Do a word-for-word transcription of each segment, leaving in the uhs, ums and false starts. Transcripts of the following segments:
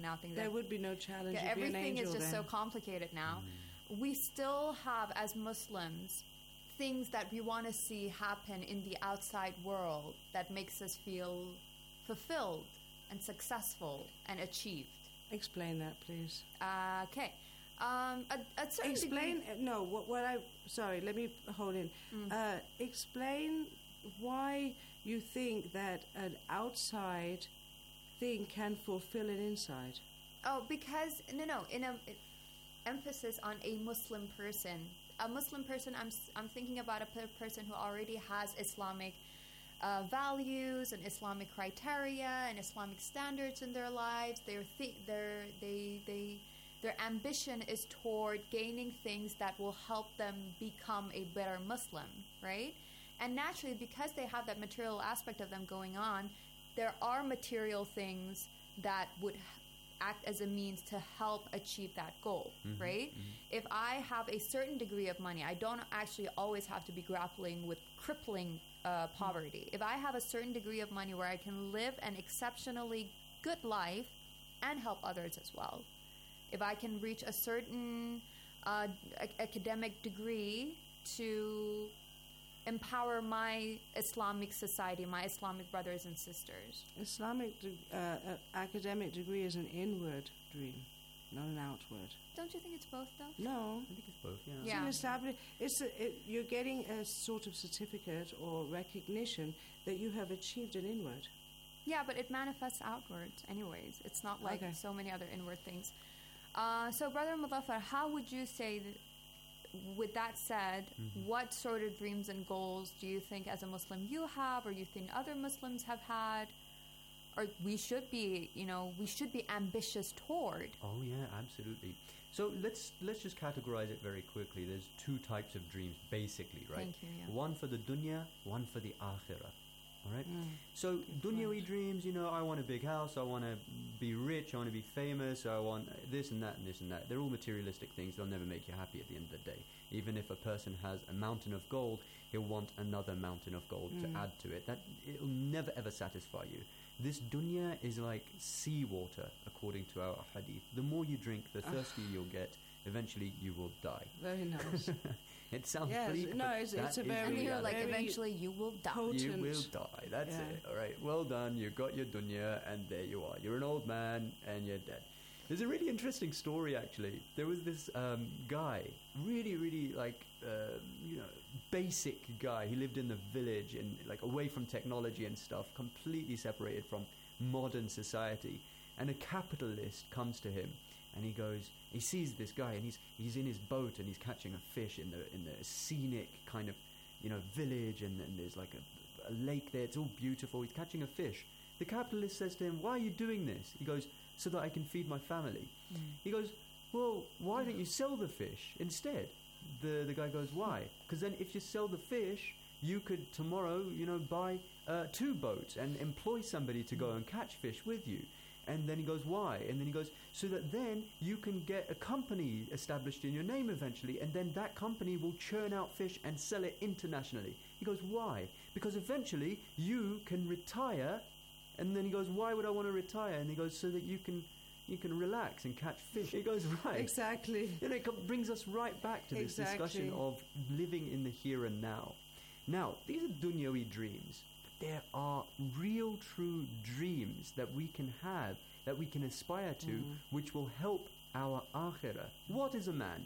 now think there that would be no challenge. yeah, You'd be an everything angel is just then. so complicated now. Mm. We still have, as Muslims, things that we want to see happen in the outside world that makes us feel fulfilled and successful and achieved. Explain that, please. Uh, okay. Um, a, a certain Explain. degree- uh, No, what, what I. Sorry, let me hold in. Mm. Uh, explain why you think that an outside thing can fulfill an inside. Oh, because no, no. In a it, emphasis on a Muslim person, a Muslim person. I'm s- I'm thinking about a per- person who already has Islamic uh, values and Islamic criteria and Islamic standards in their lives. They're th- they're they they their ambition is toward gaining things that will help them become a better Muslim, right? And naturally, because they have that material aspect of them going on, there are material things that would act as a means to help achieve that goal, Mm-hmm, right? mm-hmm. If I have a certain degree of money, I don't actually always have to be grappling with crippling uh, poverty. If I have a certain degree of money where I can live an exceptionally good life and help others as well, if I can reach a certain uh, a- academic degree to empower my Islamic society, my Islamic brothers and sisters. Islamic de- uh, uh, academic degree is an inward dream, not an outward. Don't you think it's both, though? No. I think it's both, yeah. It's Yeah. an established. It's a, it, you're getting a sort of certificate or recognition that you have achieved an inward. Yeah, but it manifests outwards anyways. It's not like Okay. so many other inward things. Uh, so, Brother Mudaffar, how would you say, that, with that said, Mm-hmm. what sort of dreams and goals do you think as a Muslim you have, or you think other Muslims have had, or we should be, you know, we should be ambitious toward? Oh yeah, absolutely. So let's let's just categorize it very quickly. There's two types of dreams, basically, right? Thank you, yeah. One for the dunya, one for the akhirah. All right. Mm. So dunyawi dreams, you know, I want a big house, I want to be rich, I want to be famous, I want this and that and this and that. They're all materialistic things. They'll never make you happy at the end of the day. Even if a person has a mountain of gold, he'll want another mountain of gold Mm. to add to it. That it'll never ever satisfy you. This dunya is like seawater, according to our hadith. The more you drink, the thirstier you'll get. Eventually, you will die. Very nice. It sounds Yes, bleak, no, but it's- that it's a is very- And the you're like, very eventually you will die. potent- you will die. That's Yeah. it. All right. Well done. You got your dunya, and there you are. You're an old man, and you're dead. There's a really interesting story, actually. There was this um, guy, really, really like, uh, you know, basic guy. He lived in the village and like away from technology and stuff, completely separated from modern society. And a capitalist comes to him, and he goes, he sees this guy, and he's he's in his boat, and he's catching a fish in the in the scenic kind of, you know, village, and, and there's like a, a lake there. It's all beautiful. He's catching a fish. The capitalist says to him, "Why are you doing this?" He goes, "So that I can feed my family." Mm. He goes, "Well, why don't you sell the fish instead?" The the guy goes, "Why? Because then if you sell the fish, you could tomorrow, you know, buy uh, two boats and employ somebody to go and catch fish with you." And then he goes, "Why?" And then he goes, "So that then you can get a company established in your name eventually, and then that company will churn out fish and sell it internationally." He goes, "Why?" "Because eventually you can retire." And then he goes, "Why would I want to retire?" And he goes, "So that you can you can relax and catch fish." He goes, "Right." Exactly. You know, it co- brings us right back to this Exactly. discussion of living in the here and now. Now, these are dunyawi dreams. There are real, true dreams that we can have, that we can aspire to, Mm. which will help our akhirah. What is a man?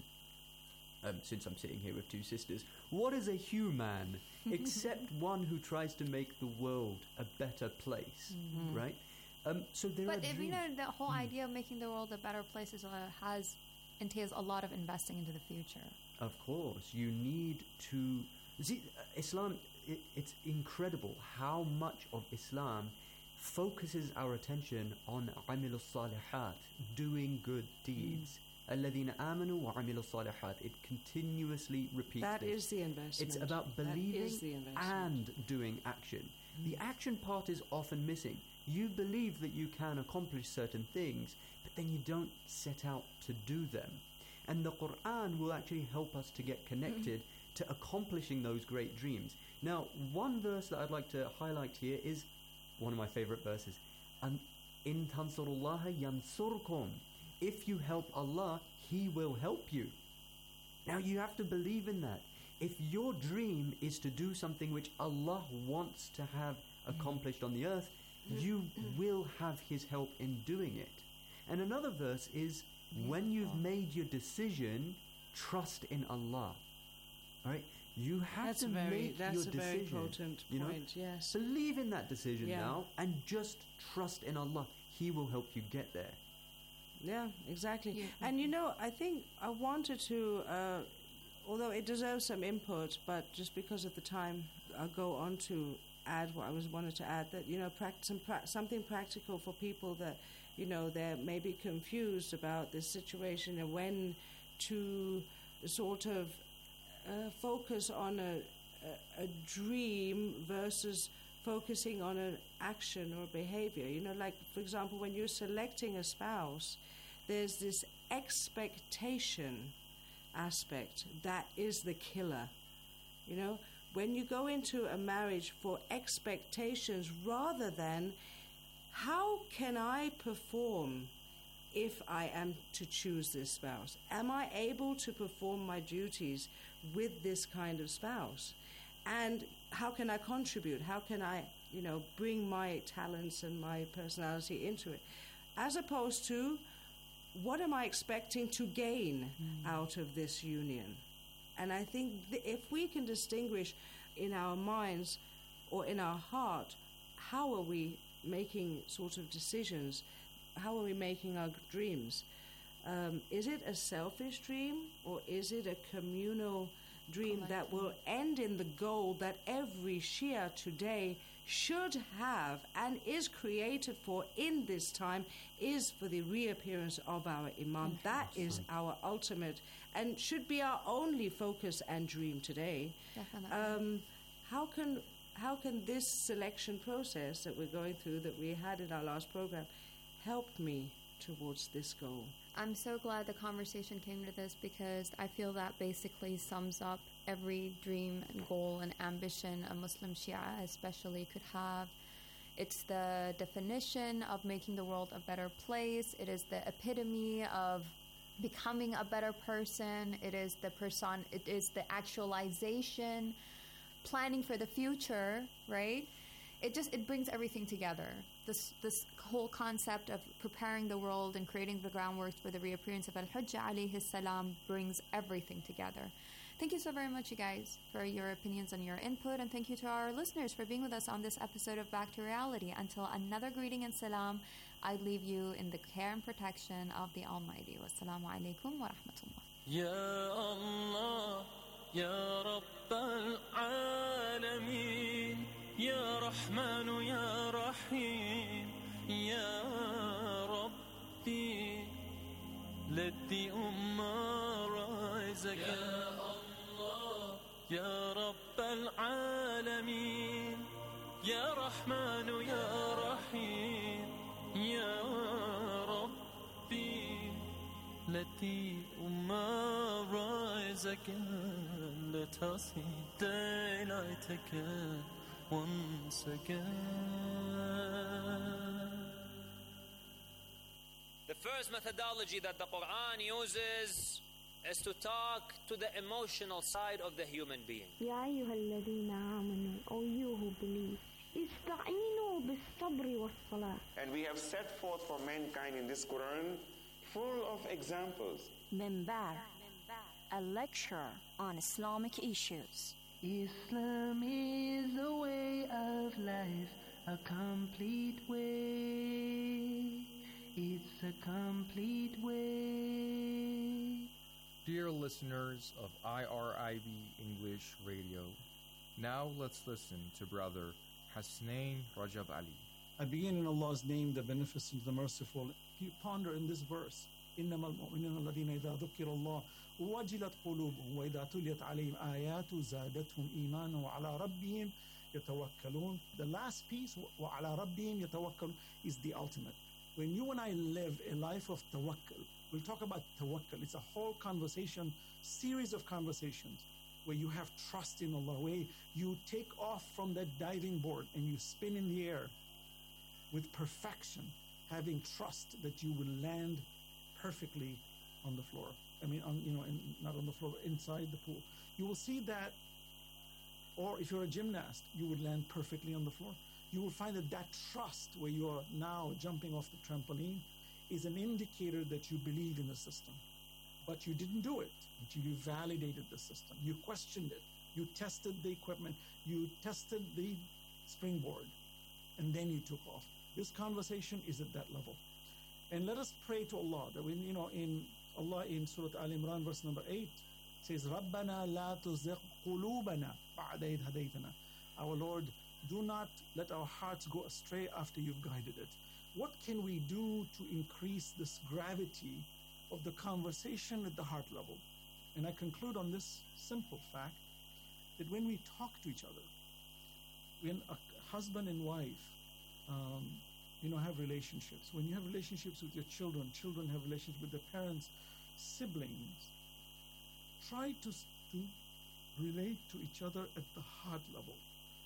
Um, since I'm sitting here with two sisters, what is a human except one who tries to make the world a better place, Mm-hmm. right? Um, so there are But if you dreams. know, the whole idea of making the world a better place is, uh, has entails a lot of investing into the future. Of course, you need to see uh, Islam. It, it's incredible how much of Islam focuses our attention on عَمِلُ الصَّالِحَات, doing good deeds. الَّذِينَ آمَنُوا وَعَمِلُوا الصَّالِحَات. It continuously repeats That this. is the investment. It's about That believing is the investment. and doing action. The action part is often missing. You believe that you can accomplish certain things, but then you don't set out to do them. And the Quran will actually help us to get connected to accomplishing those great dreams. Now, one verse that I'd like to highlight here is one of my favorite verses. And In tansurullaha yansurkum. If you help Allah, He will help you. Now you have to believe in that. If your dream is to do something which Allah wants to have accomplished on the earth, you will have His help in doing it. And another verse is, when you've made your decision, trust in Allah. All right? You have that's to a very, make that's your a decision. very potent you know? point, yes. Believe in that decision Yeah. now and just trust in Allah. He will help you get there. Yeah, exactly. Yeah. And you know, I think I wanted to, uh, although it deserves some input, but just because of the time, I'll go on to add what I was wanted to add, that, you know, prac- some pra- something practical for people that, you know, they're maybe confused about this situation and when to sort of uh, focus on a, a, a dream versus focusing on an action or behavior. You know, like, for example, when you're selecting a spouse, there's this expectation aspect that is the killer. You know, when you go into a marriage for expectations rather than how can I perform if I am to choose this spouse? Am I able to perform my duties with this kind of spouse? And how can I contribute? How can I, you know, bring my talents and my personality into it? As opposed to, what am I expecting to gain mm. out of this union? And I think th- if we can distinguish in our minds or in our heart, how are we making sort of decisions? How are we making our dreams? Um, is it a selfish dream, or is it a communal dream that will end in the goal that every Shia today should have and is created for in this time, is for the reappearance of our Imam? Mm-hmm. That is our ultimate and should be our only focus and dream today. Definitely. Um, how can how can this selection process that we're going through, that we had in our last program, help me towards this goal? I'm so glad the conversation came to this, because I feel that basically sums up every dream and goal and ambition a Muslim Shia especially could have. It's the definition of making the world a better place. It is the epitome of becoming a better person. It is the person. It is the actualization, planning for the future, right? It just, it brings everything together. This this whole concept of preparing the world and creating the groundwork for the reappearance of Al-Hujjah alayhi salam brings everything together. Thank you so very much, you guys, for your opinions and your input, and thank you to our listeners for being with us on this episode of Back to Reality. Until another greeting and salam, I leave you in the care and protection of the Almighty. Wassalamu alaikum wa rahmatullah. Ya Allah, Ya Rabbal Alameen, Ya Rahmanu, Ya Rahim, Ya Rabbi, let the Ummah rise again. يا رب العالمين يا رحمن يا رحيم يا ربي let the ummah rise again, let us see daylight again once again. The first methodology that the Quran uses is to talk to the emotional side of the human being. يا أيها الذين آمنوا, O you who believe, استعينوا بالصبر والصلاة. And we have set forth for mankind in this Quran full of examples. Minbar, a lecture on Islamic issues. Islam is a way of life, a complete way. It's a complete way. Dear listeners of I R I B English Radio, now let's listen to Brother Hasnain Rajab Ali. I begin in Allah's name, the Beneficent, the Merciful. You ponder in this verse, إنما المؤمنون الذين إذا ذكر الله وجلت قلوبهم وإذا تليت عليهم آياته زادتهم إيمانا وعلى ربهم يتوكلون. The last piece, وعلى ربهم يتوكلون, is the ultimate. When you and I live a life of tawakkul, we'll talk about tawakkul. It's a whole conversation, series of conversations where you have trust in Allah, where you take off from that diving board and you spin in the air with perfection, having trust that you will land perfectly on the floor. I mean, on, you know, in, not on the floor, but inside the pool. You will see that, or if you're a gymnast, you would land perfectly on the floor. You will find that that trust where you are now jumping off the trampoline is an indicator that you believe in the system. But you didn't do it. But you validated the system. You questioned it. You tested the equipment. You tested the springboard. And then you took off. This conversation is at that level. And let us pray to Allah that when, you know, in Allah in Surah Al Imran, verse number eight, says, رَبَّنَا لَا تُزِغْ قُلُوبَنَا بَعْدَ إِذْ هَدَيْتَنَا. Our Lord, do not let our hearts go astray after you've guided it. What can we do to increase this gravity of the conversation at the heart level? And I conclude on this simple fact that when we talk to each other, when a husband and wife, um, you know, have relationships, when you have relationships with your children, children have relationships with their parents, siblings, try to, to relate to each other at the heart level.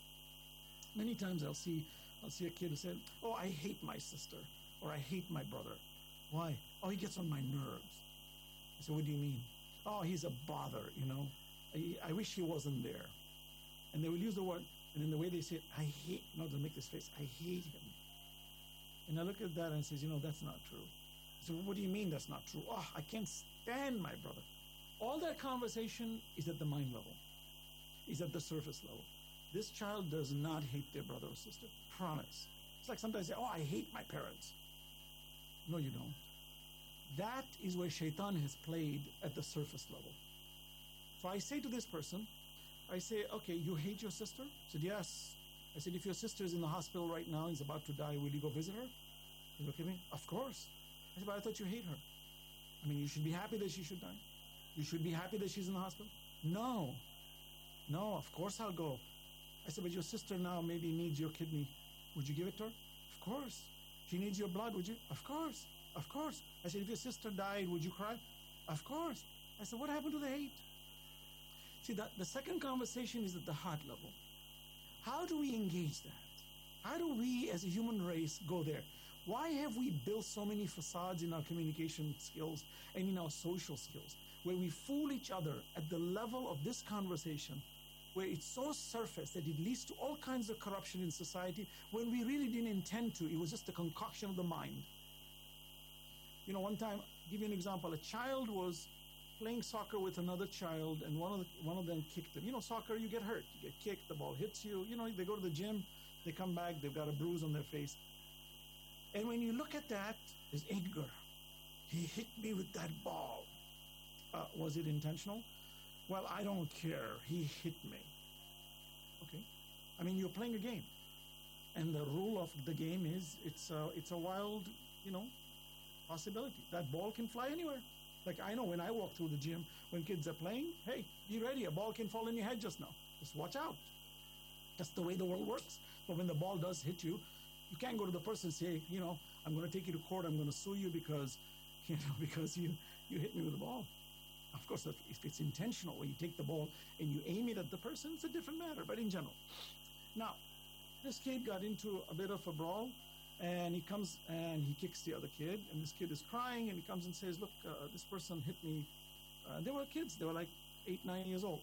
Many times I'll see I'll see a kid who said, oh, I hate my sister, or I hate my brother. Why? Oh, he gets on my nerves. I said, what do you mean? Oh, he's a bother, you know. I, I wish he wasn't there. And they will use the word, and in the way they say it, I hate, not to make this face, I hate him. And I look at that and says, you know, that's not true. I said, well, what do you mean that's not true? Oh, I can't stand my brother. All that conversation is at the mind level, is at the surface level. This child does not hate their brother or sister. Promise. It's like sometimes I say, oh, I hate my parents. No, you don't. That is where shaitan has played at the surface level. So I say to this person, I say, okay, you hate your sister? I said, yes. I said, if your sister is in the hospital right now and is about to die, will you go visit her? He looked at me, of course. I said, but I thought you hate her. I mean, you should be happy that she should die. You should be happy that she's in the hospital. No. No, of course I'll go. I said, but your sister now maybe needs your kidney. Would you give it to her? Of course. She needs your blood, would you? Of course. Of course. I said, if your sister died, would you cry? Of course. I said, what happened to the hate? See, that the second conversation is at the heart level. How do we engage that? How do we as a human race go there? Why have we built so many facades in our communication skills and in our social skills where we fool each other at the level of this conversation, where it's so surface that it leads to all kinds of corruption in society when we really didn't intend to? It was just a concoction of the mind. You know, one time, I'll give you an example. A child was playing soccer with another child, and one of the, one of them kicked him. You know, soccer, you get hurt. You get kicked, the ball hits you. You know, they go to the gym, they come back, they've got a bruise on their face. And when you look at that, there's anger. He hit me with that ball. Uh, was it intentional? Well, I don't care. He hit me. Okay. I mean, you're playing a game. And the rule of the game is it's a, it's a wild, you know, possibility. That ball can fly anywhere. Like I know when I walk through the gym, when kids are playing, hey, be ready. A ball can fall in your head just now. Just watch out. That's the way the world works. But when the ball does hit you, you can't go to the person and say, you know, I'm going to take you to court. I'm going to sue you because, you know, because you, you hit me with the ball. Of course, if it's intentional, where you take the ball and you aim it at the person, it's a different matter, but in general. Now, this kid got into a bit of a brawl, and he comes and he kicks the other kid, and this kid is crying, and he comes and says, look, uh, this person hit me. Uh, they were kids. They were like eight, nine years old.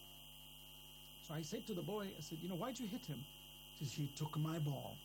So I said to the boy, I said, you know, why'd you hit him? He says, he took my ball.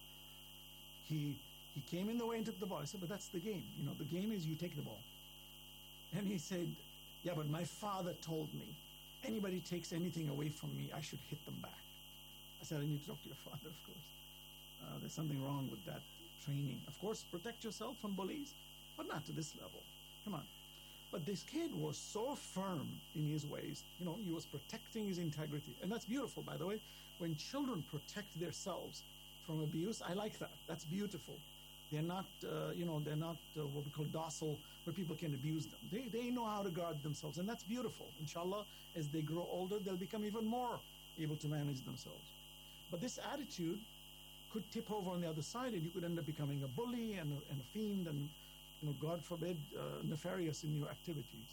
He, he came in the way and took the ball. I said, but that's the game. You know, the game is you take the ball. And he said, yeah, but my father told me, anybody takes anything away from me, I should hit them back. I said, I need to talk to your father, of course. Uh, there's something wrong with that training. Of course, protect yourself from bullies, but not to this level. Come on. But this kid was so firm in his ways. You know, he was protecting his integrity. And that's beautiful, by the way. When children protect themselves from abuse, I like that. That's beautiful. They're not, uh, you know, they're not uh, what we call docile, where people can abuse them. They, they know how to guard themselves, and that's beautiful. Inshallah, as they grow older, they'll become even more able to manage themselves. But this attitude could tip over on the other side, and you could end up becoming a bully and a, and a fiend and, you know, God forbid, uh, nefarious in your activities.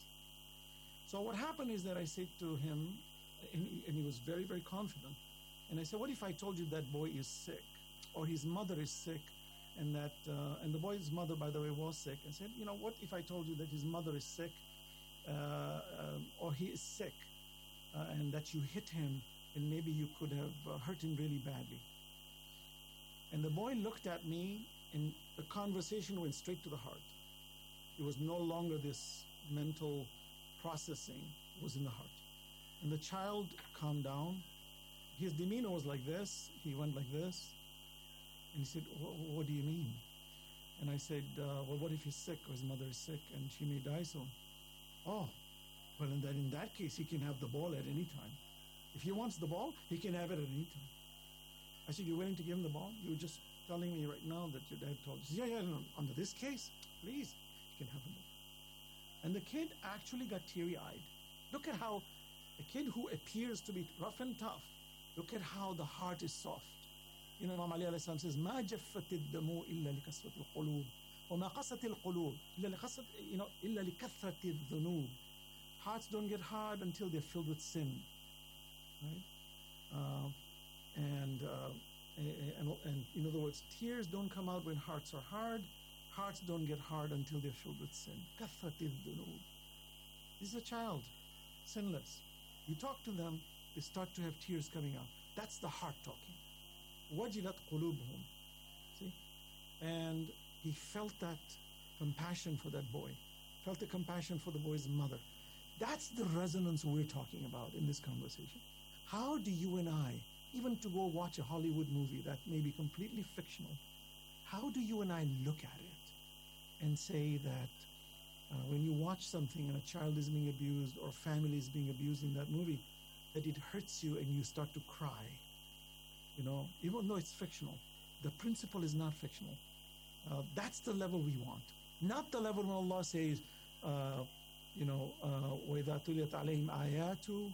So what happened is that I said to him, and he, and he was very, very confident, and I said, what if I told you that boy is sick, or his mother is sick, and that uh, and the boy's mother, by the way, was sick. I said, you know, what if I told you that his mother is sick, uh, um, or he is sick, uh, and that you hit him, and maybe you could have uh, hurt him really badly. And the boy looked at me, and the conversation went straight to the heart. It was no longer this mental processing, it was in the heart. And the child calmed down. His demeanor was like this. He went like this. And he said, what do you mean? And I said, uh, well, what if he's sick, or his mother is sick, and she may die soon? Oh, well, in that, in that case, he can have the ball at any time. If he wants the ball, he can have it at any time. I said, you're willing to give him the ball? You were just telling me right now that your dad told you. He said, yeah, yeah, no, under this case, please, you can have the ball. And the kid actually got teary-eyed. Look at how a kid who appears to be rough and tough, look at how the heart is soft. You know, Imam Ali alayhi salam says, ما جفت الدموع إلا لكسرة القلوب وما قست القلوب إلا لكسرة you know إلا لكثرة الذنوب. Hearts don't get hard until they're filled with sin, right? Uh, and, uh, and and in other words, tears don't come out when hearts are hard. Hearts don't get hard until they're filled with sin. كثرة الذنوب. This is a child, sinless. You talk to them, they start to have tears coming out. That's the heart talking. وَجِلَتْ قُلُوبُهُمْ. See? And he felt that compassion for that boy, felt the compassion for the boy's mother. That's the resonance we're talking about in this conversation. How do you and I, even to go watch a Hollywood movie that may be completely fictional, how do you and I look at it and say that uh, when you watch something and a child is being abused or family is being abused in that movie, that it hurts you and you start to cry? You know, even though it's fictional, the principle is not fictional. Uh, that's the level we want. Not the level when Allah says, uh, you know, وَإِذَا تُلِيَتْ عَلَيْهِمْ آيَاتُ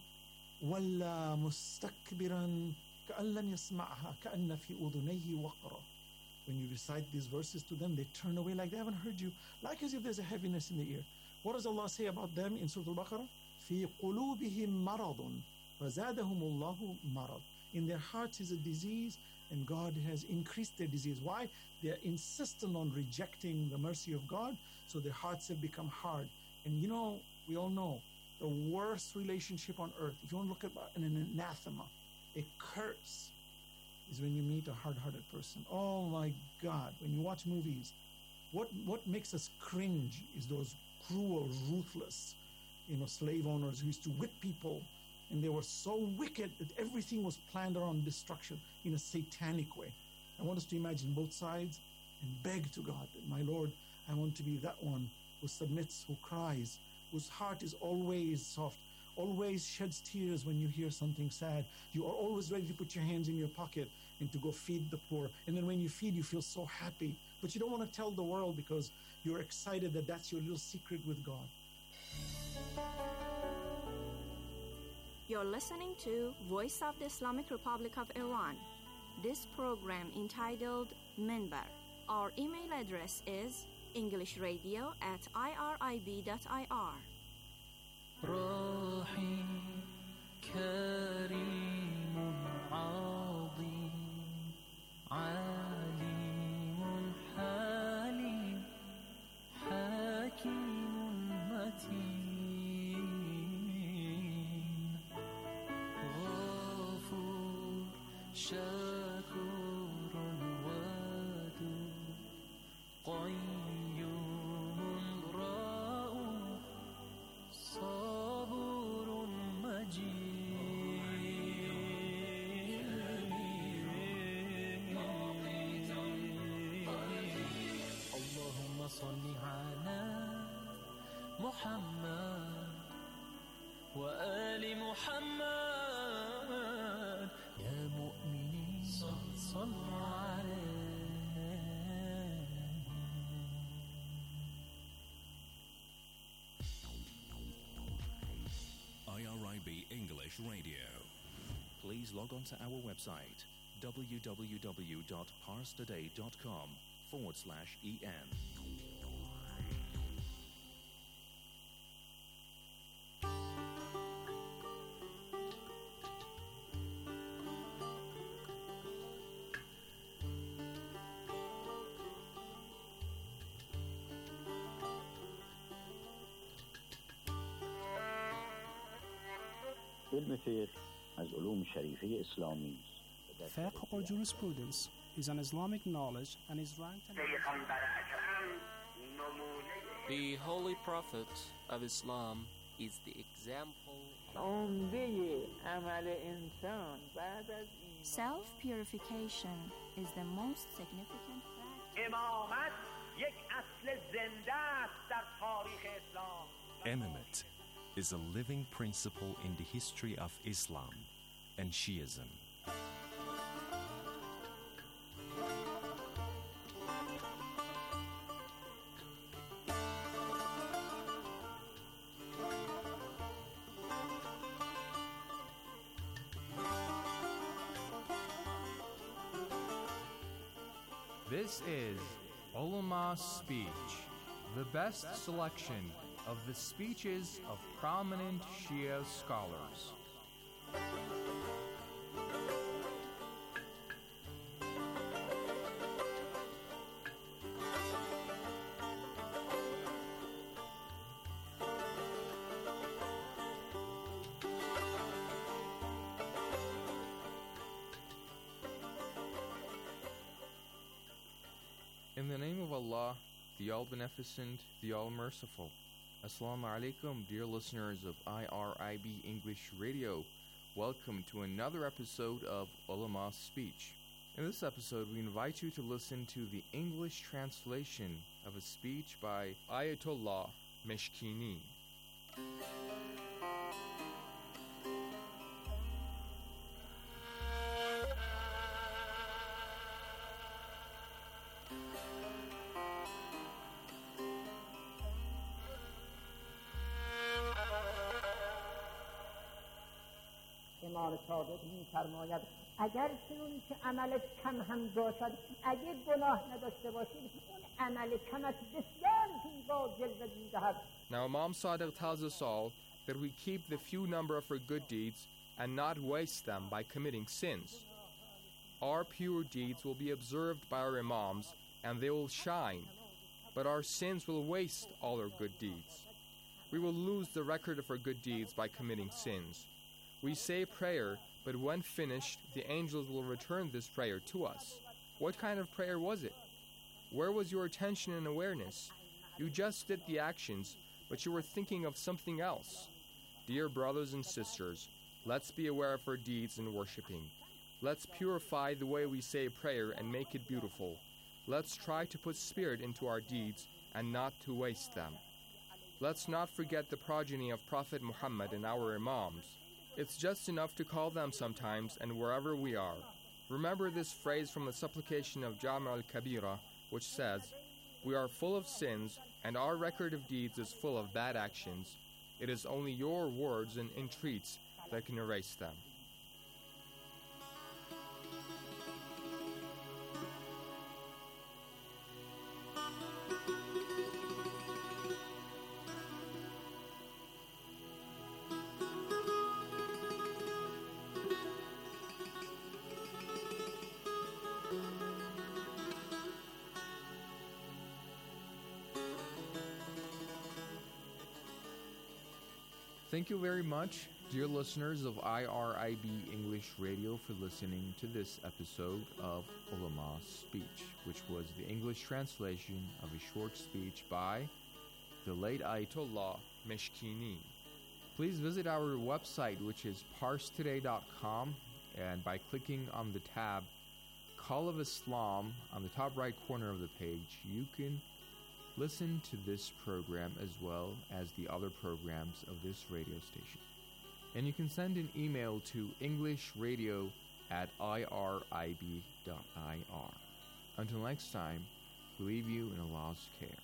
وَلَّا مُسْتَكْبِرًا كَأَن لَّمْ يَسْمَعْهَا كَأَنَّ فِي أُذُنَيْهِ وَقْرًا. When you recite these verses to them, they turn away like they haven't heard you, like as if there's a heaviness in the ear. What does Allah say about them in Surah Al-Baqarah? فِي قُلُوبِهِمْ مَرَضٌ فَزَادَهُمُ اللَّهُ مَرَضٌ. In their hearts is a disease, and God has increased their disease. Why? They are insistent on rejecting the mercy of God, so their hearts have become hard. And you know, we all know, the worst relationship on earth, if you want to look at an anathema, a curse, is when you meet a hard-hearted person. Oh my God, when you watch movies, what what makes us cringe is those cruel, ruthless, you know, slave owners who used to whip people, and they were so wicked that everything was planned around destruction in a satanic way. I want us to imagine both sides and beg to God that, my Lord, I want to be that one who submits, who cries, whose heart is always soft, always sheds tears when you hear something sad. You are always ready to put your hands in your pocket and to go feed the poor. And then when you feed, you feel so happy. But you don't want to tell the world because you're excited that that's your little secret with God. You're listening to Voice of the Islamic Republic of Iran. This program entitled Minbar. Our email address is englishradio at irib dot I R. راحي كريم عظيم عليم حليم حكيم متين غفور شكور ودود قيوم رؤوف صبور مجيد اللهم صل على محمد وآل محمد يا مؤمنين صلوا عليه. I R I B English Radio. Please log on to our website w w w dot pars today dot com forward slash en. علم فقه از علوم شریفه اسلامی است. Fiqh or jurisprudence is an Islamic knowledge and is ranked an The Holy Prophet of Islam is the example. Self-purification is the most significant practice. Imamate is a living principle in the history of Islam and Shiism. This is Ulama Speech, the best selection of the speeches of prominent Shia scholars. In the name of Allah, the All-Beneficent, the All-Merciful. Assalamu alaikum, dear listeners of I R I B English Radio. Welcome to another episode of Ulama Speech. In this episode, we invite you to listen to the English translation of a speech by Ayatollah Meshkini. امام صادق می‌فرماید اگر چنون که عملت کم هم باشد اگر گناه نداشته باشید اون عمل کمت بسیار زیبا جلوه می‌دهد. Now Imam Sadiq tells us all that we keep the few number of our good deeds and not waste them by committing sins. Our pure deeds will be observed by our Imams and they will shine, but our sins will waste all our good deeds. We will lose the record of our good deeds by committing sins. We say prayer, but when finished, the angels will return this prayer to us. What kind of prayer was it? Where was your attention and awareness? You just did the actions, but you were thinking of something else. Dear brothers and sisters, let's be aware of our deeds in worshiping. Let's purify the way we say prayer and make it beautiful. Let's try to put spirit into our deeds and not to waste them. Let's not forget the progeny of Prophet Muhammad and our Imams. It's just enough to call them sometimes and wherever we are. Remember this phrase from the supplication of Jami' al-Kabira, which says, "We are full of sins, and our record of deeds is full of bad actions. It is only your words and entreats that can erase them." Thank you very much, dear listeners of I R I B English Radio, for listening to this episode of Ulama Speech, which was the English translation of a short speech by the late Ayatollah Meshkini. Please visit our website, which is parse today dot com, and by clicking on the tab Call of Islam on the top right corner of the page, you can listen to this program as well as the other programs of this radio station. And you can send an email to englishradio at I R I B dot I R. Until next time, we leave you in Allah's care.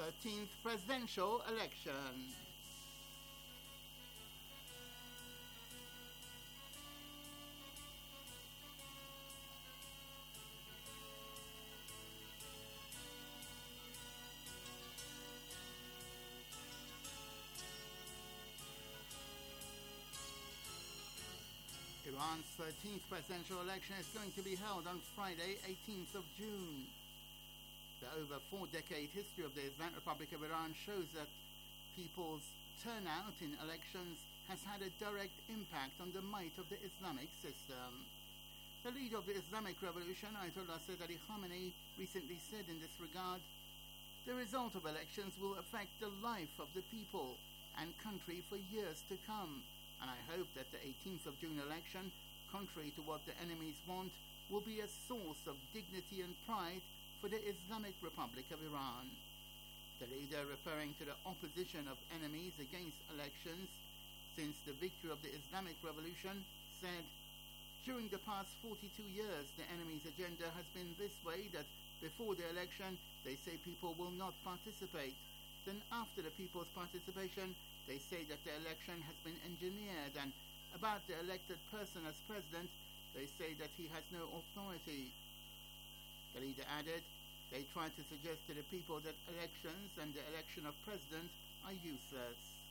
thirteenth presidential election. Iran's thirteenth presidential election is going to be held on Friday, eighteenth of June. The over four-decade history of the Islamic Republic of Iran shows that people's turnout in elections has had a direct impact on the might of the Islamic system. The leader of the Islamic Revolution, Ayatollah Sayyid Ali Khamenei, recently said in this regard, "The result of elections will affect the life of the people and country for years to come. And I hope that the eighteenth of June election, contrary to what the enemies want, will be a source of dignity and pride for the Islamic Republic of Iran." The leader, referring to the opposition of enemies against elections since the victory of the Islamic Revolution, said, "During the past forty-two years, the enemy's agenda has been this way, that before the election, they say people will not participate. Then after the people's participation, they say that the election has been engineered, and about the elected person as president, they say that he has no authority." The leader added, "They try to suggest to the people that elections and the election of president are useless."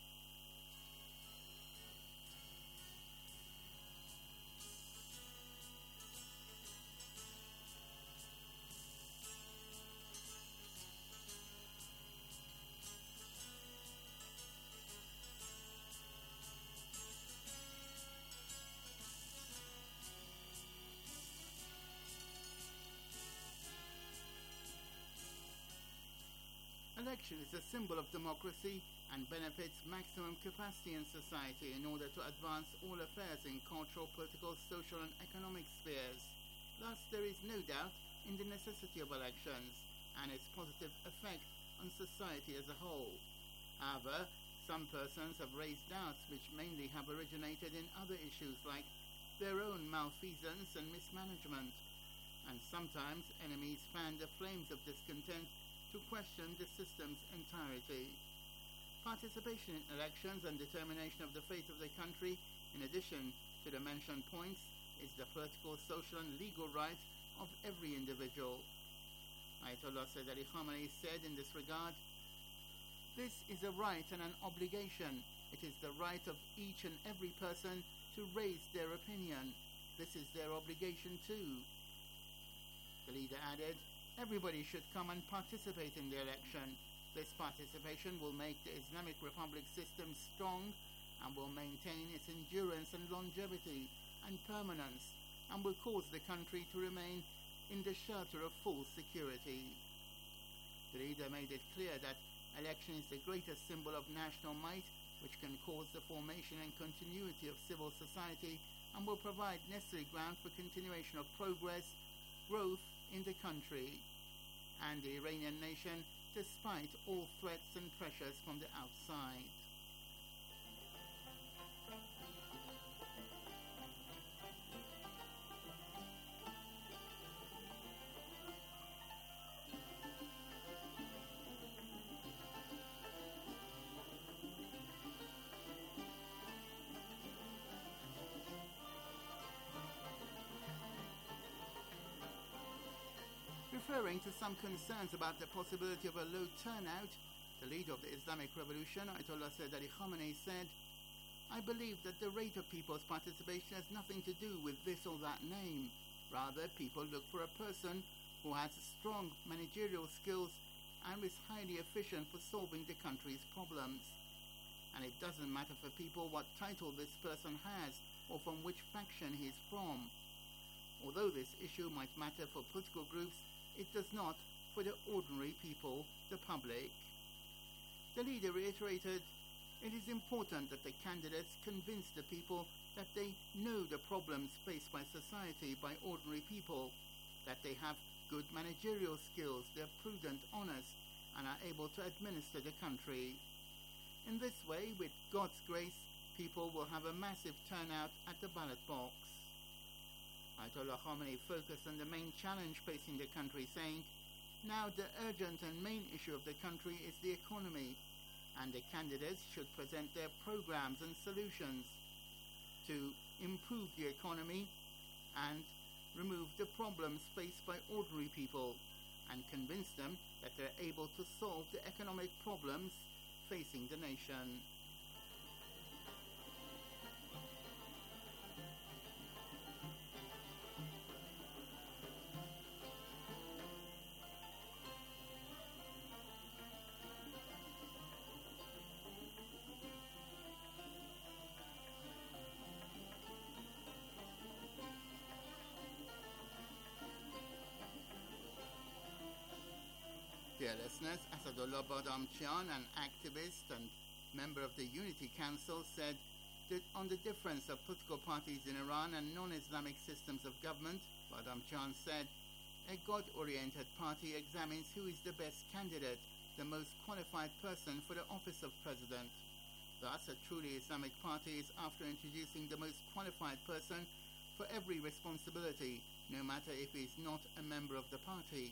Election is a symbol of democracy and benefits maximum capacity in society in order to advance all affairs in cultural, political, social and economic spheres. Thus, there is no doubt in the necessity of elections and its positive effect on society as a whole. However, some persons have raised doubts which mainly have originated in other issues like their own malfeasance and mismanagement, and sometimes enemies fan the flames of discontent to question the system's entirety. Participation in elections and determination of the fate of the country, in addition to the mentioned points, is the political, social and legal right of every individual. Ayatollah Sayyid Ali Khamenei said in this regard, "This is a right and an obligation. It is the right of each and every person to raise their opinion. This is their obligation too." The leader added, "Everybody should come and participate in the election. This participation will make the Islamic Republic system strong and will maintain its endurance and longevity and permanence, and will cause the country to remain in the shelter of full security." The leader made it clear that election is the greatest symbol of national might, which can cause the formation and continuity of civil society and will provide necessary ground for continuation of progress, growth in the country and the Iranian nation, despite all threats and pressures from the outside. Referring to some concerns about the possibility of a low turnout, the leader of the Islamic Revolution, Ayatollah Sayyid Ali Khamenei, said, "I believe that the rate of people's participation has nothing to do with this or that name. Rather, people look for a person who has strong managerial skills and is highly efficient for solving the country's problems. And it doesn't matter for people what title this person has or from which faction he is from. Although this issue might matter for political groups, it does not for the ordinary people, the public." The leader reiterated, "It is important that the candidates convince the people that they know the problems faced by society, by ordinary people, that they have good managerial skills, they are prudent, honest, and are able to administer the country. In this way, with God's grace, people will have a massive turnout at the ballot box." Ayatollah Khamenei focused on the main challenge facing the country, saying, Now the urgent and main issue of the country is the economy, and the candidates should present their programs and solutions to improve the economy and remove the problems faced by ordinary people, and convince them that they're able to solve the economic problems facing the nation. Dear listeners, Asadullah Badamchian, an activist and member of the Unity Council, said that on the difference of political parties in Iran and non-Islamic systems of government, Badamchian said, a God-oriented party examines who is the best candidate, the most qualified person for the office of president. Thus, a truly Islamic party is after introducing the most qualified person for every responsibility, no matter if he is not a member of the party.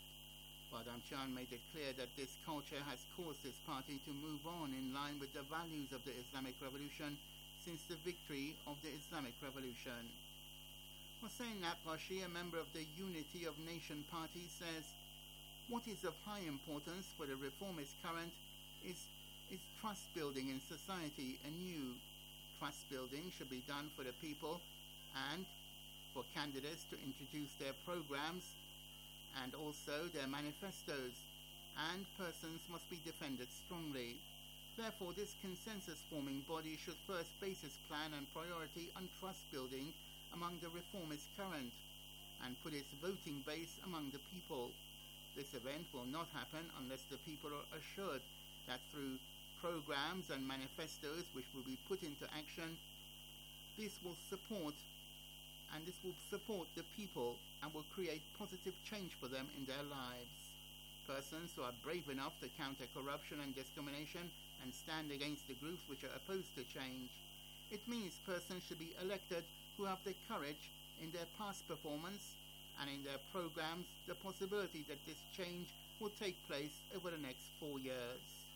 Badamchian made it clear that this culture has caused this party to move on in line with the values of the Islamic Revolution since the victory of the Islamic Revolution. Hossein Naqashi, a member of the Unity of Nation Party, says, what is of high importance for the reformist current is, is trust building in society anew. Trust building should be done for the people and for candidates to introduce their programs and also their manifestos, and persons must be defended strongly. Therefore, this consensus-forming body should first base its plan and priority on trust building among the reformist current, and put its voting base among the people. This event will not happen unless the people are assured that through programs and manifestos which will be put into action, this will support and this will support the people and will create positive change for them in their lives. Persons who are brave enough to counter corruption and discrimination and stand against the groups which are opposed to change. It means persons should be elected who have the courage in their past performance and in their programs the possibility that this change will take place over the next four years.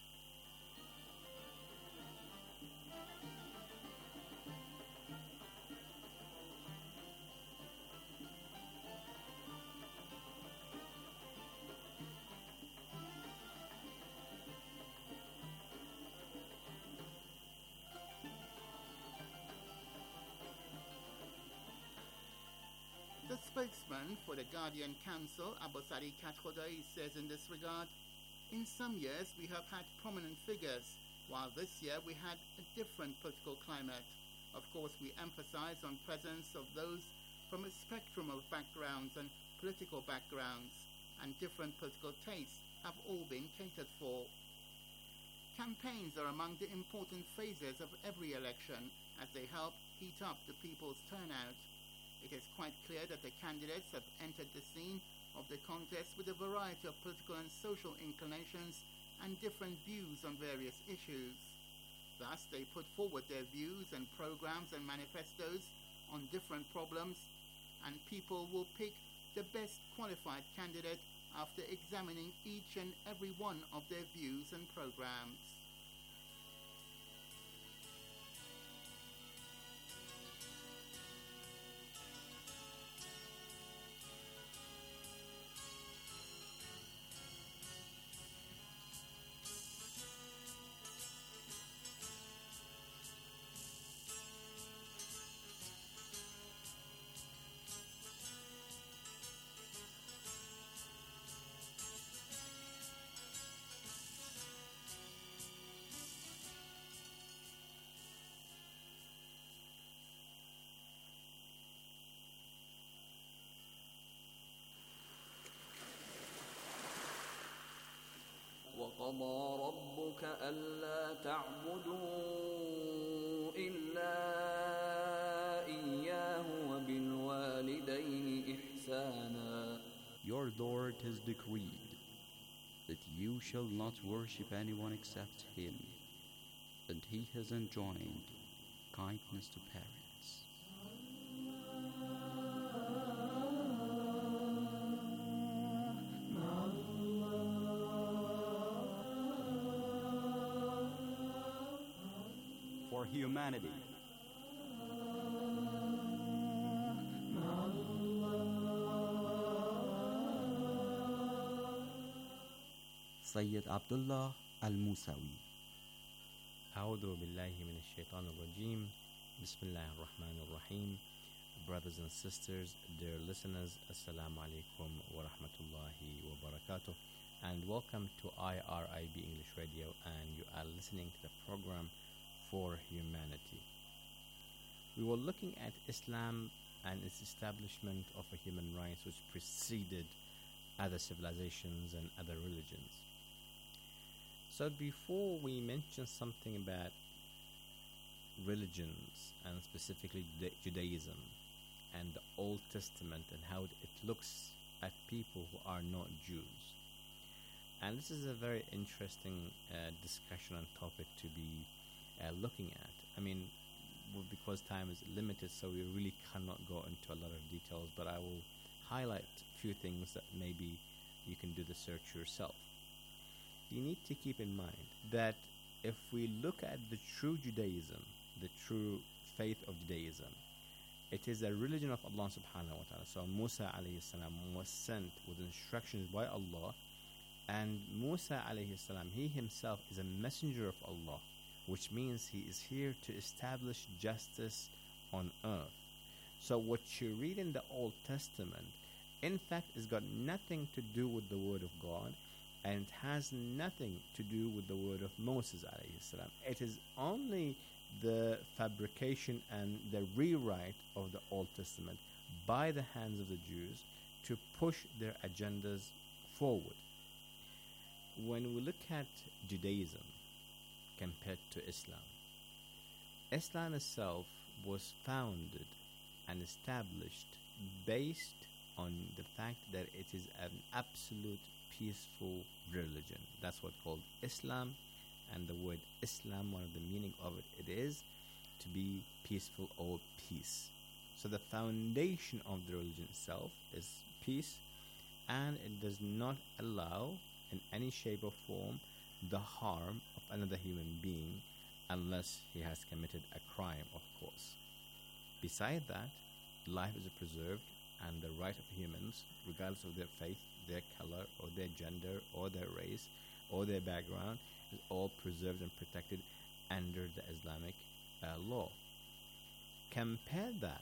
The spokesman for the Guardian Council, Abosari Katkodai, says in this regard, in some years we have had prominent figures, while this year we had a different political climate. Of course, we emphasize on presence of those from a spectrum of backgrounds and political backgrounds, and different political tastes have all been catered for. Campaigns are among the important phases of every election, as they help heat up the people's turnout. It is quite clear that the candidates have entered the scene of the contest with a variety of political and social inclinations and different views on various issues. Thus, they put forward their views and programs and manifestos on different problems, and people will pick the best qualified candidate after examining each and every one of their views and programs. وقضى ربك ألا تعبدوا إلا إياه وبالوالدين إحسانا. Your Lord has decreed that you shall not worship anyone except Him, and He has enjoined kindness to parents. مع for humanity. Sayyid Abdullah Al-Musawi. أعوذ بالله من الشيطان الرجيم. بسم الله الرحمن الرحيم. Brothers and sisters, dear listeners, Assalamu alaikum wa rahmatullahi wa barakatuh, and welcome to I R I B English Radio, and you are listening to the program For Humanity. We were looking at Islam and its establishment of a human rights which preceded other civilizations and other religions. So before we mention something about religions, and specifically Juda- Judaism and the Old Testament and how it looks at people who are not Jews. And this is a very interesting uh, discussion and topic to be uh, looking at. I mean, w- because time is limited, so we really cannot go into a lot of details, but I will highlight a few things that maybe you can do the search yourself. You need to keep in mind that if we look at the true Judaism, the true faith of Judaism, it is a religion of Allah subhanahu wa ta'ala. So Musa alayhi salam was sent with instructions by Allah, and Musa alayhi salam, he himself is a messenger of Allah, which means he is here to establish justice on earth. So what you read in the Old Testament, in fact, has got nothing to do with the word of God, and it has nothing to do with the word of Moses alayhi salam. It is only the fabrication and the rewrite of the Old Testament by the hands of the Jews to push their agendas forward. When we look at Judaism compared to Islam, Islam itself was founded and established based on the fact that it is an absolute peaceful religion. That's what called Islam. And the word Islam, one of the meaning of it, it is to be peaceful or peace. So the foundation of the religion itself is peace, and it does not allow in any shape or form the harm of another human being unless he has committed a crime, of course. Beside that, life is preserved, and the right of humans, regardless of their faith, their color, or their gender, or their race, or their background, is all preserved and protected under the Islamic uh, law. Compare that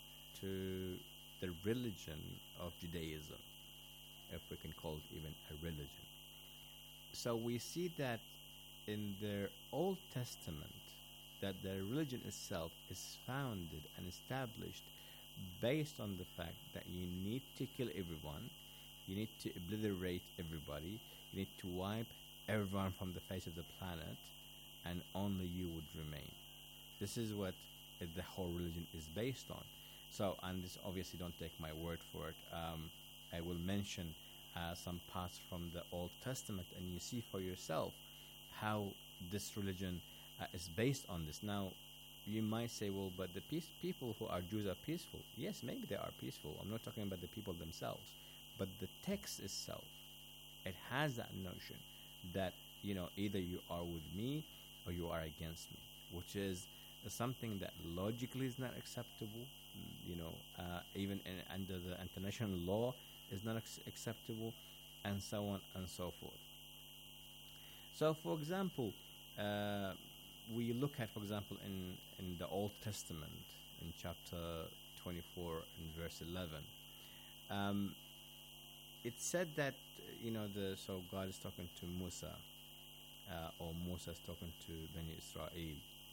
to the religion of Judaism, if we can call it even a religion. So we see that in their Old Testament, that their religion itself is founded and established based on the fact that you need to kill everyone, you need to obliterate everybody, you need to wipe everyone from the face of the planet, and only you would remain. This is what uh, the whole religion is based on. So, and this obviously, don't take my word for it. Um, I will mention uh, some parts from the Old Testament, and you see for yourself how this religion uh, is based on this. Now, you might say, well, but the peace people who are Jews are peaceful. Yes, maybe they are peaceful. I'm not talking about the people themselves, but the text itself, it has that notion that, you know, either you are with me or you are against me, which is something that logically is not acceptable, you know, uh, even in, under the international law is not ex- acceptable, and so on and so forth. So, for example, uh, we look at, for example, in, in the Old Testament, in chapter twenty-four and verse eleven, um, it said that, you know, the so God is talking to Musa, uh, or Musa is talking to Bani Israel.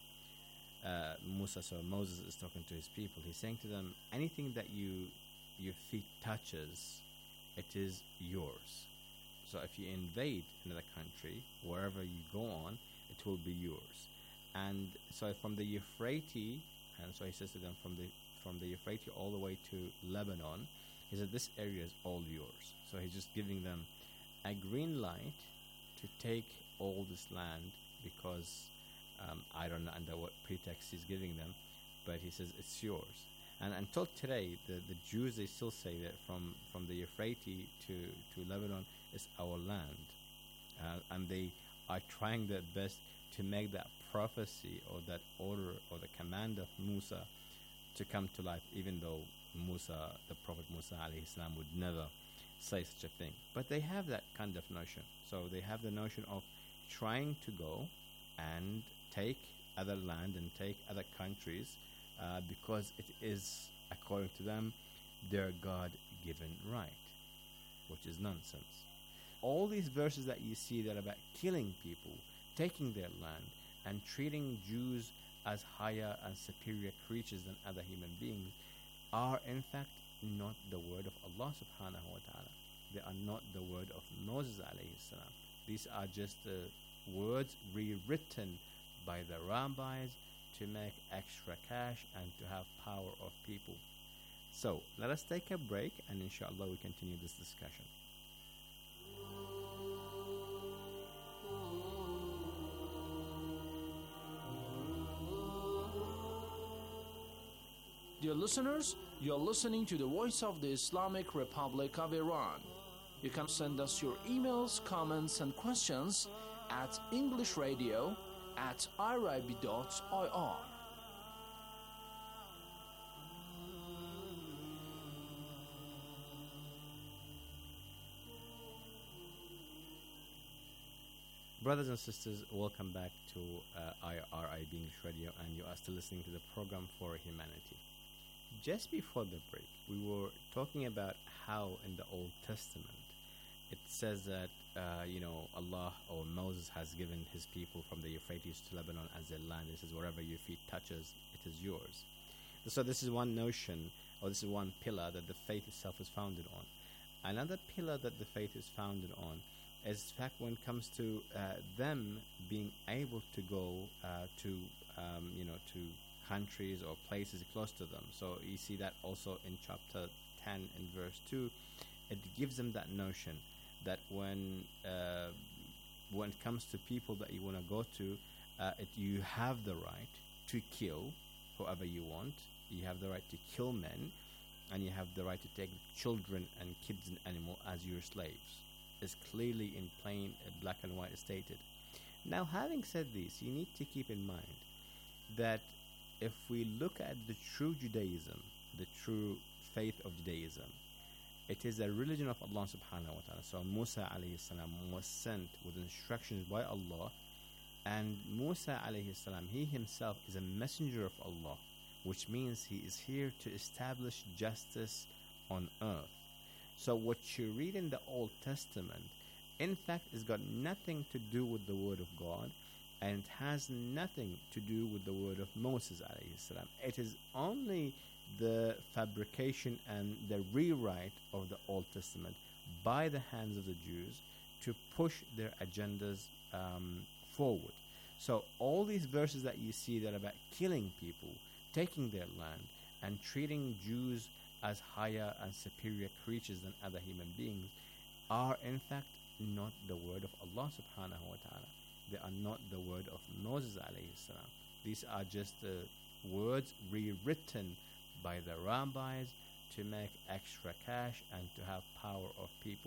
Uh, Musa, so Moses is talking to his people. He's saying to them, anything that you your feet touches, it is yours. So if you invade another country, wherever you go on, it will be yours. And so from the Euphrates, and so he says to them, from the from the Euphrates all the way to Lebanon, he said this area is all yours. So he's just giving them a green light to take all this land, because um, I don't know under what pretext he's giving them, but he says it's yours. And until today, the, the Jews, they still say that from, from the Euphrates to, to Lebanon is our land. Uh, and they are trying their best to make that prophecy or that order or the command of Musa to come to life, even though Musa, the Prophet Musa alayhi salam, would never say such a thing. But they have that kind of notion. So they have the notion of trying to go and take other land and take other countries uh, because it is, according to them, their God-given right, which is nonsense. All these verses that you see that are about killing people, taking their land, and treating Jews as higher and superior creatures than other human beings are in fact not the word of Allah subhanahu wa ta'ala. They are not the word of Moses alayhi salam. These are just the words rewritten by the rabbis to make extra cash and to have power of people. So let us take a break and inshallah we continue this discussion. Dear listeners, you're listening to the Voice of the Islamic Republic of Iran. You can send us your emails, comments, and questions at englishradio at irib dot I R. Brothers and sisters, welcome back to uh, I R I B English Radio, and you are still listening to the program For Humanity. Just before the break, we were talking about how in the Old Testament it says that, uh, you know, Allah or Moses has given his people from the Euphrates to Lebanon as their land. It says, wherever your feet touches, it is yours. So this is one notion, or this is one pillar that the faith itself is founded on. Another pillar that the faith is founded on is the fact when it comes to uh, them being able to go uh, to, um, you know, to countries or places close to them. So you see that also in chapter ten in verse two. It gives them that notion that when uh, when it comes to people that you want to go to, uh, it, you have the right to kill whoever you want. You have the right to kill men, and you have the right to take children and kids and animals as your slaves. It's clearly in plain uh, black and white stated. Now, having said this, you need to keep in mind that if we look at the true Judaism, the true faith of Judaism, it is a religion of Allah subhanahu wa ta'ala. So Musa alayhi salam was sent with instructions by Allah, and Musa alayhi salam, he himself is a messenger of Allah, which means he is here to establish justice on earth. So what you read in the Old Testament, in fact, has got nothing to do with the word of God, and it has nothing to do with the word of Moses alayhi salam. It is only the fabrication and the rewrite of the Old Testament by the hands of the Jews to push their agendas um, forward. So all these verses that you see that are about killing people, taking their land, and treating Jews as higher and superior creatures than other human beings are in fact not the word of Allah subhanahu wa ta'ala. They are not the word of Moses alayhi salam. These are just the words rewritten by the rabbis to make extra cash and to have power of people.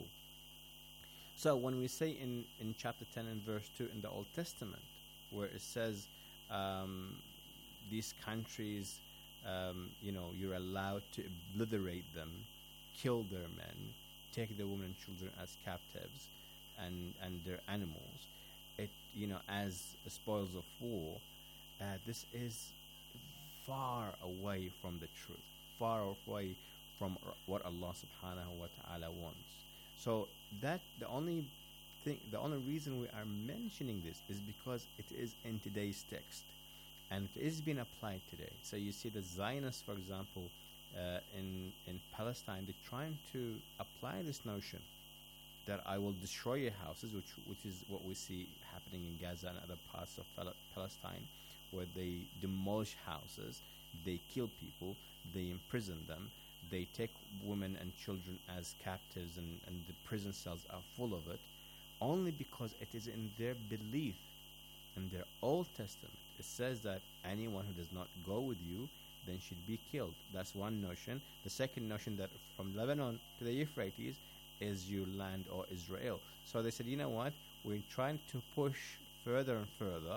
So when we say in, in chapter ten and verse two in the Old Testament, where it says um, these countries, um, you know, you're allowed to obliterate them, kill their men, take their women and children as captives, and, and their animals, it, you know, as spoils of war, uh, this is far away from the truth, far away from r- what Allah subhanahu wa ta'ala wants. So that the only thing, the only reason we are mentioning this is because it is in today's text, and it is being applied today. So you see the Zionists, for example, uh, in in Palestine, they're trying to apply this notion that I will destroy your houses, which which is what we see happening in Gaza and other parts of Pal- Palestine, where they demolish houses, they kill people, they imprison them, they take women and children as captives, and, and the prison cells are full of it, only because it is in their belief, in their Old Testament. It says that anyone who does not go with you then should be killed. That's one notion. The second notion, that from Lebanon to the Euphrates is your land, or Israel. So they said, you know what, we're trying to push further and further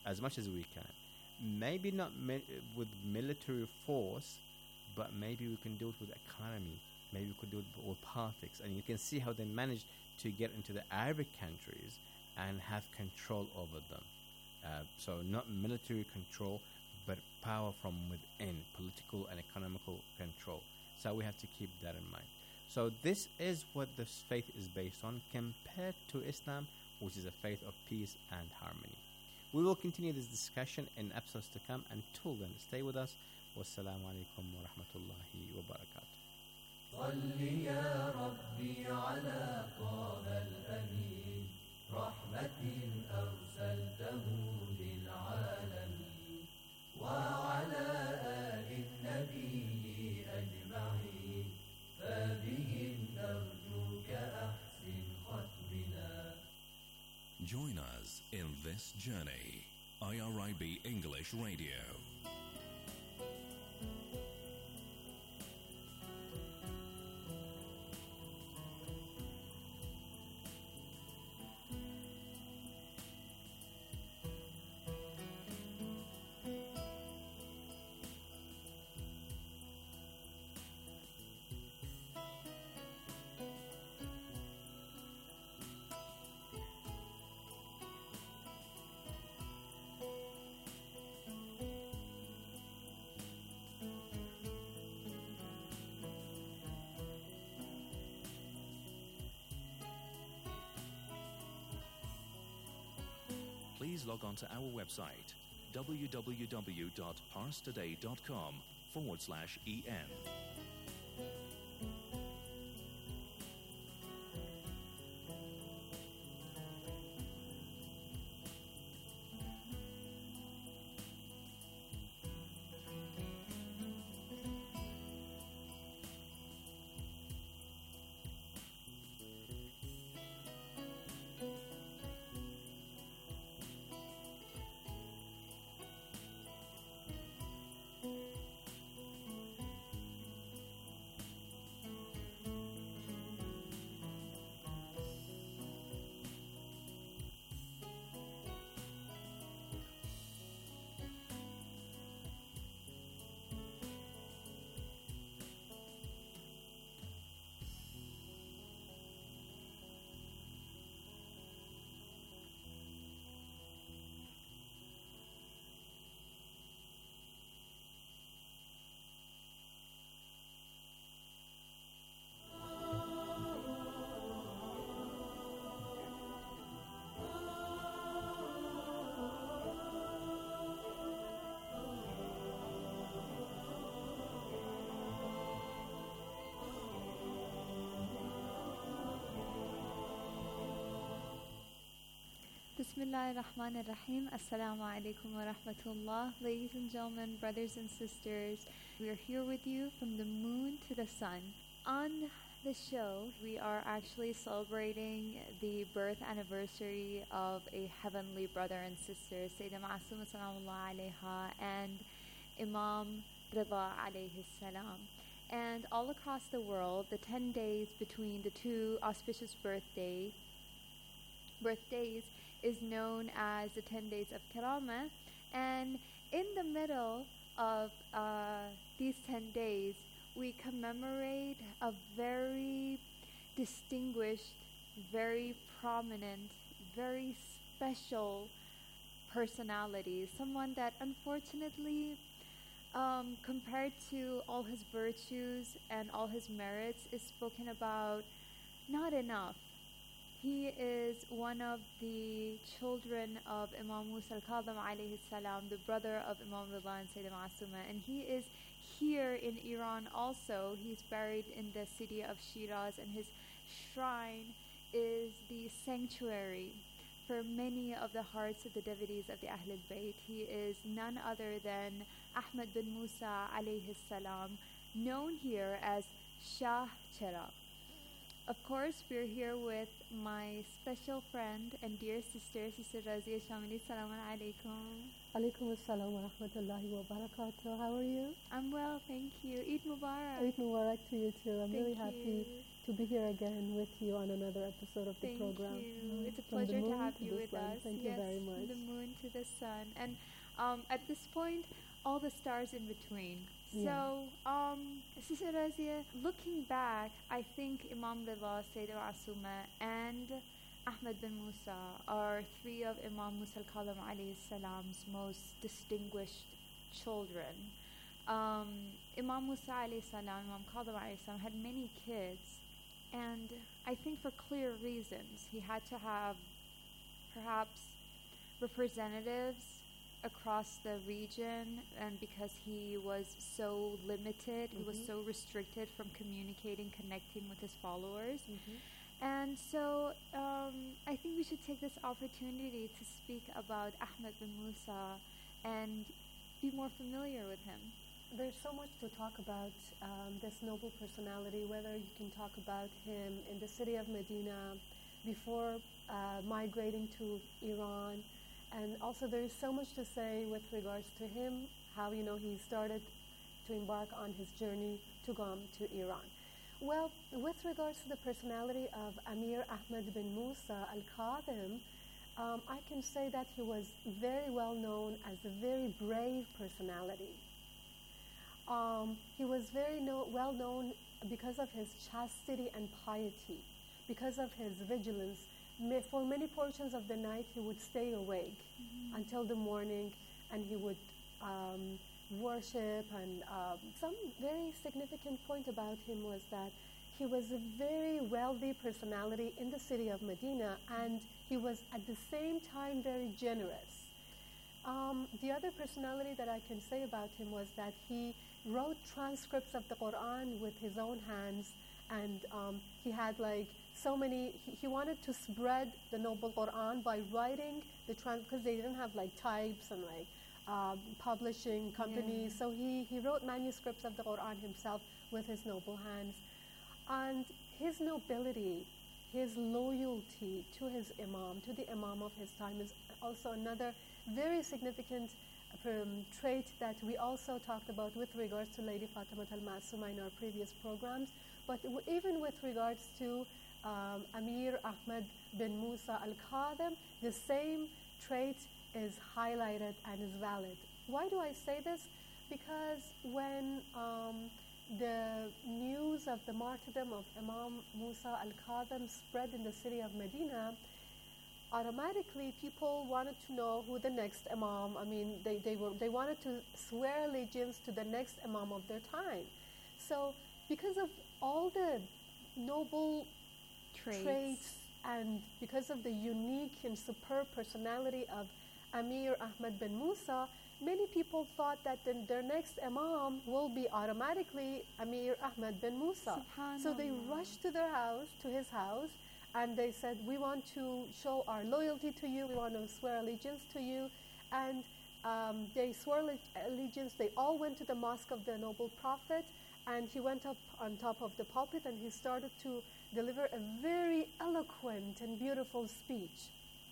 as much as we can. Maybe not mi- with military force, but maybe we can do it with economy. Maybe we could do it with politics. And you can see how they managed to get into the Arabic countries and have control over them. Uh, so not military control, but power from within, political and economical control. So we have to keep that in mind. So this is what this faith is based on compared to Islam, which is a faith of peace and harmony. We will continue this discussion in episodes to come. Until then, stay with us. Wassalamu alaikum wa rahmatullahi wa barakatuh. صل يا ربي على طه الأمين رحمة أرسلته للعالمين وعلى آل النبي أجمعين فبهم نرجوك أحسن ختمنا. Join us in this journey. I R I B English Radio. Please log on to our website www.parstoday.com forward slash en. Bismillah ar-Rahman ar-Rahim. Assalamu alaikum wa rahmatullah. Ladies and gentlemen, brothers and sisters, we are here with you from the moon to the sun. On the show, we are actually celebrating the birth anniversary of a heavenly brother and sister, Sayyidah Ma'asuma salamullah alayha and Imam Rida alayhi salam. And all across the world, the ten days between the two auspicious birthday, birthdays is known as the ten days of Karama, and in the middle of uh, these ten days, we commemorate a very distinguished, very prominent, very special personality, someone that unfortunately, um, compared to all his virtues and all his merits, is spoken about not enough. He is one of the children of Imam Musa al-Kadhim alayhi salam, the brother of Imam Rida and Sayyidah Ma'asuma, and he is here in Iran also. He's buried in the city of Shiraz, and his shrine is the sanctuary for many of the hearts of the devotees of the Ahlul Bayt. He is none other than Ahmad bin Musa alayhi salam, known here as Shah Cheragh. of course, we're here with my special friend and dear sister, Sister Razia Shamini. Assalamu alaikum. Alaikum assalam wa rahmatullahi wa barakatuh. How are you? I'm well, thank you. Eid Mubarak. Eid Mubarak to you too. I'm Thank really happy you. to be here again with you on another episode of the Thank program. you. It's a From the pleasure to moon have to you the with sun. us. Thank yes, you very much. From the moon to the sun. And um, at this point, all the stars in between. Yeah. So, um, Sister Razia, looking back, I think Imam Rida, Sayyida Asuma, and Ahmed bin Musa are three of Imam Musa al-Kadhim alayhi salam's most distinguished children. Um, Imam Musa alayhi salam, Imam Kadhim alayhi salam had many kids, and I think for clear reasons. He had to have perhaps representatives across the region, and because he was so limited, he was Mhm. so restricted from communicating, connecting with his followers. Mhm. And so um, I think we should take this opportunity to speak about Ahmed bin Musa and be more familiar with him. There's so much to talk about um, this noble personality, whether you can talk about him in the city of Medina before uh, migrating to Iran. And also there's so much to say with regards to him, how, you know, he started to embark on his journey to come to Iran. Well, with regards to the personality of Amir Ahmed bin Musa al-Kadhim, um, I can say that he was very well known as a very brave personality. Um, he was very no- well known because of his chastity and piety, because of his vigilance. Ma- For many portions of the night, he would stay awake Mhm. until the morning, and he would um, worship. And um, some very significant point about him was that he was a very wealthy personality in the city of Medina, and he was at the same time very generous. Um, the other personality that I can say about him was that he wrote transcripts of the Quran with his own hands, and um, he had like so many, he, he wanted to spread the noble Quran by writing the trans, because they didn't have like types and like um, publishing companies, Yeah. so he, he wrote manuscripts of the Quran himself with his noble hands. And his nobility, his loyalty to his imam, to the imam of his time, is also another very significant um, trait that we also talked about with regards to Lady Fatima al-Masuma in our previous programs. But w- even with regards to um, Amir Ahmed bin Musa al-Kadhim, the same trait is highlighted and is valid. Why do I say this? Because when um, the news of the martyrdom of Imam Musa al-Kadhim spread in the city of Medina, automatically people wanted to know who the next imam, I mean, they, they, were, they wanted to swear allegiance to the next imam of their time. So because of all the noble Traits. traits and because of the unique and superb personality of Amir Ahmed bin Musa, many people thought that the, their next imam will be automatically Amir Ahmed bin Musa. So they Subhanallah. rushed to their house, to his house, and they said, we want to show our loyalty to you, we want to swear allegiance to you. And um, they swore alle- allegiance, they all went to the mosque of the noble prophet, and he went up on top of the pulpit and he started to deliver a very eloquent and beautiful speech.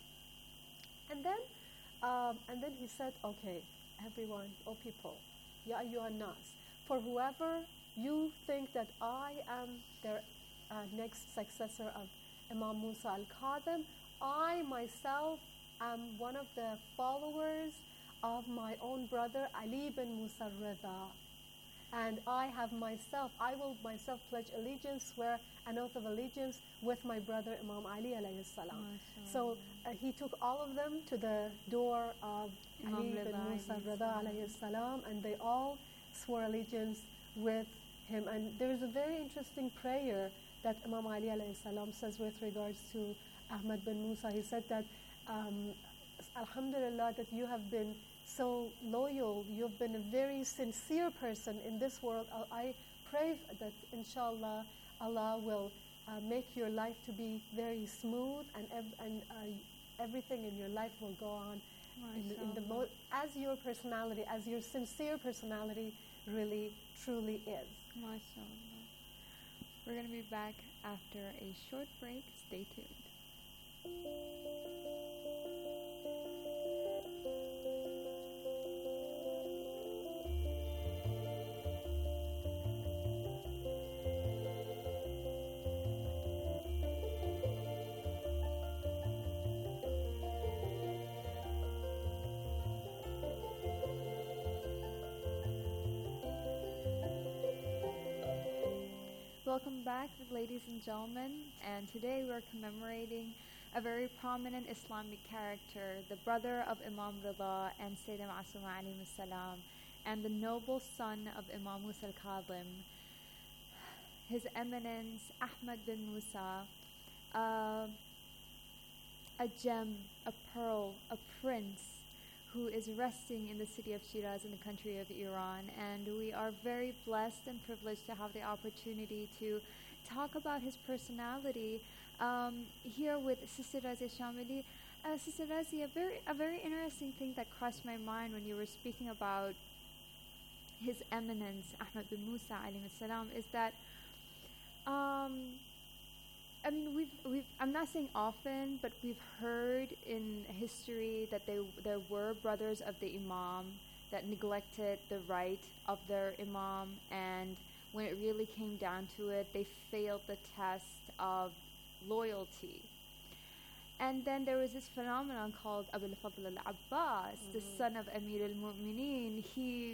And then, um, and then he said, okay, everyone, oh people, Ya ayyuhan nas, for whoever you think that I am their uh, next successor of Imam Musa al-Kadhim, I myself am one of the followers of my own brother Ali bin Musa Rida. And I have myself, I will myself pledge allegiance, swear an oath of allegiance with my brother Imam Ali alayhi salam. So uh, he took all of them to the door of Imam Ali bin Rida Musa alayhi Rida salam. alayhi salam, and they all swore allegiance with him. And there's a very interesting prayer that Imam Ali alayhi salam says with regards to Ahmed bin Musa. He said that, um, Alhamdulillah, that you have been so loyal, you've been a very sincere person in this world. I I pray that inshallah Allah will uh, make your life to be very smooth, and ev- and uh, everything in your life will go on in the, in the mo- as your personality, as your sincere personality really truly is. MashaAllah. We're going to be back after a short break. Stay tuned. Welcome back, ladies and gentlemen, and today we're commemorating a very prominent Islamic character, the brother of Imam Rida and Sayyidina Ma'asuma alayhi salam, and the noble son of Imam Musa al-Kadhim, His Eminence Ahmad bin Musa, uh, a gem, a pearl, a prince, who is resting in the city of Shiraz in the country of Iran. And we are very blessed and privileged to have the opportunity to talk about his personality um, here with Sister Razia Shamili. Uh, Sister Razia, a very, a very interesting thing that crossed my mind when you were speaking about His Eminence Ahmad bin Musa alayhi salam is that um, I mean, we've, we've, I'm not saying often, but we've heard in history that they, there were brothers of the Imam that neglected the right of their Imam, and when it really came down to it, they failed the test of loyalty. And then there was this phenomenon called Abul Fadl al-Abbas, mm-hmm. the son of Amir al-Mu'mineen. He,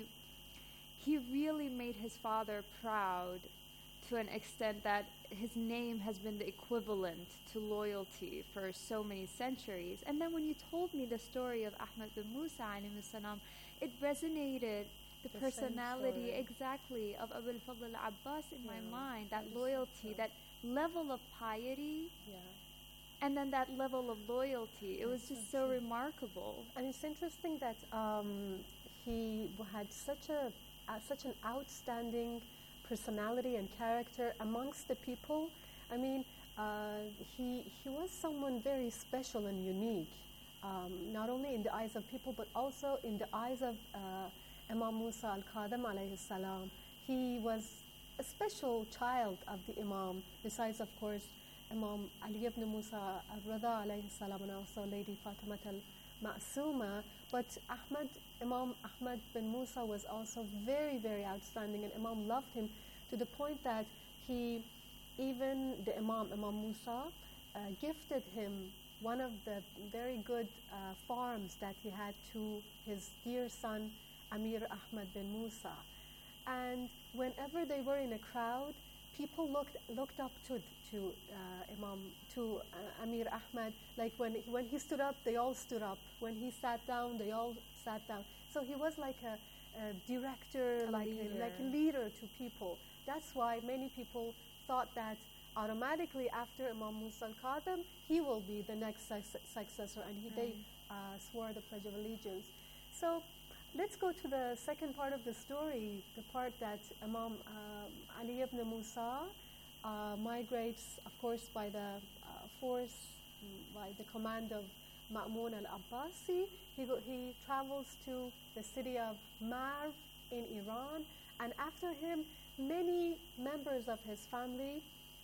he really made his father proud to an extent that his name has been the equivalent to loyalty for so many centuries. And then when you told me the story of Ahmad bin Musa alayhi salam, it resonated, the, the personality exactly of Abul Fadl al-Abbas in yeah. my mind, that loyalty, that level of piety, yeah. and then that level of loyalty. It was just so, so remarkable. And it's interesting that um, he had such a uh, such an outstanding personality and character amongst the people. I mean, uh, he he was someone very special and unique, um, not only in the eyes of people, but also in the eyes of uh, Imam Musa al-Kadhim alayhi salam. He was a special child of the Imam, besides, of course, Imam Ali ibn Musa al-Rida alayhi salam, and also Lady Fatima al-Ma'suma. But Ahmad, Imam Ahmad bin Musa was also very, very outstanding, and Imam loved him to the point that he, even the Imam, Imam Musa, uh, gifted him one of the very good uh, farms that he had to his dear son, Amir Ahmad bin Musa. And whenever they were in a crowd, people looked looked up to to uh, Imam to uh, Amir Ahmad. Like when when he stood up, they all stood up. When he sat down, they all sat down. So he was like a, a director, a like leader. A, like a leader to people. That's why many people thought that automatically after Imam Musa al-Kadhim, he will be the next su- successor, and he, they uh, swore the Pledge of Allegiance. So let's go to the second part of the story, the part that Imam uh, Ali ibn Musa uh, migrates, of course, by the uh, force, by the command of Ma'mun al-Abbasi. He, go, he travels to the city of Marv in Iran, and after him, many members of his family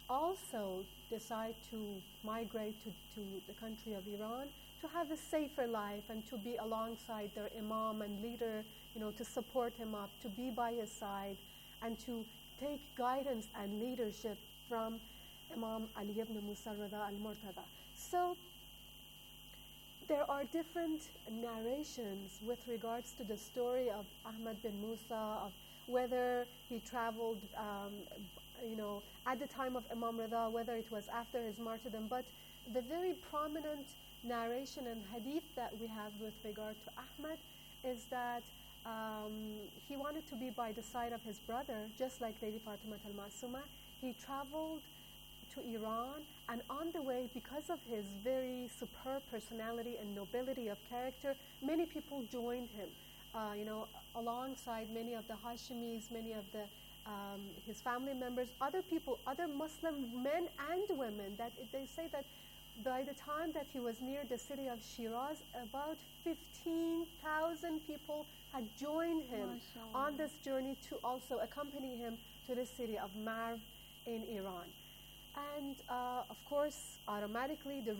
also decide to migrate to, to the country of Iran to have a safer life and to be alongside their Imam and leader, you know, to support him up, to be by his side, and to take guidance and leadership from Imam Ali ibn Musa Rida al-Murtada. So there are different narrations with regards to the story of Ahmad bin Musa, of whether he traveled, um, you know, at the time of Imam Rida, whether it was after his martyrdom. But the very prominent narration and hadith that we have with regard to Ahmad is that um, he wanted to be by the side of his brother, just like Lady Fatima al-Ma'suma. He traveled to Iran, and on the way, because of his very superb personality and nobility of character, many people joined him. Uh, you know, alongside many of the Hashimis, many of the um, his family members, other people, other Muslim men and women. That they say that by the time that he was near the city of Shiraz, about fifteen thousand people had joined him on this journey to also accompany him to the city of Marv in Iran. And uh, of course, automatically the